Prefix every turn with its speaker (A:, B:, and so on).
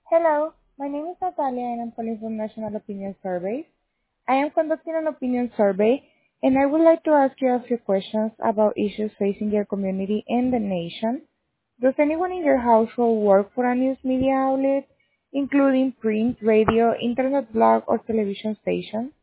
A: Hello, my name is Natalia and I'm calling from National Opinion Survey. I am conducting an opinion survey and I would like to ask you a few questions about issues facing your community and the nation. Does anyone in your household work for a news media outlet, including print, radio, internet blog, or television station?